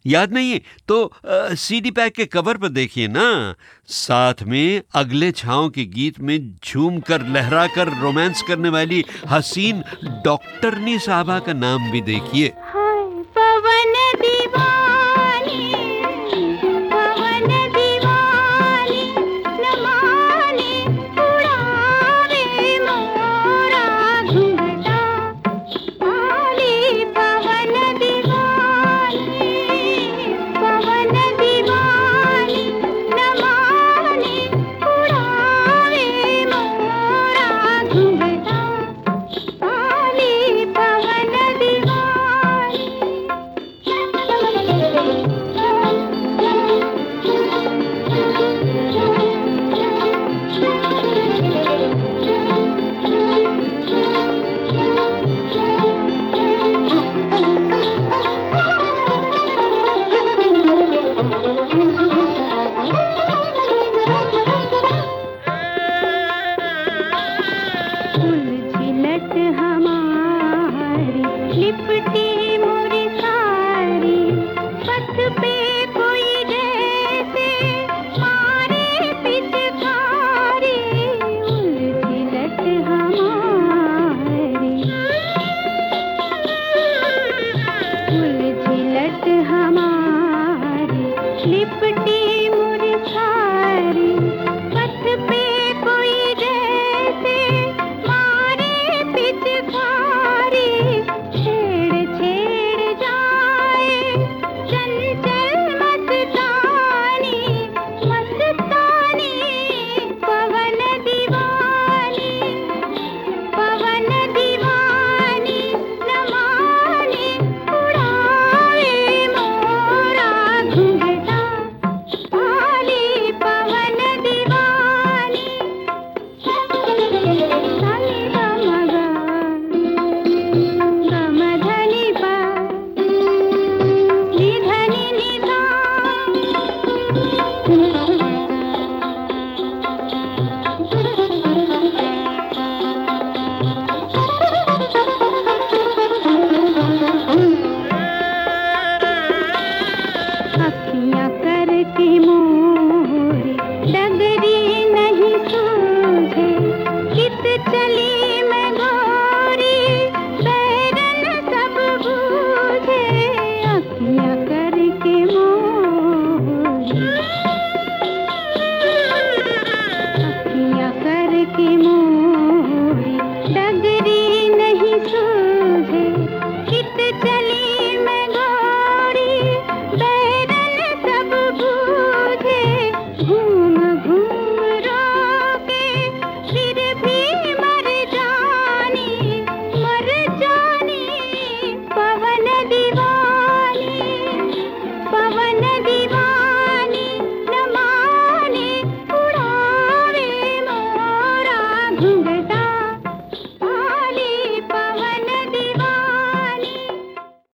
याद नहीं है तो सीडी पैक के कवर पर देखिए ना। साथ में अगले छाँव के गीत में झूम कर लहरा कर रोमांस करने वाली हसीन डॉक्टरनी साहबा का नाम भी देखिए। हाय पवन दीवा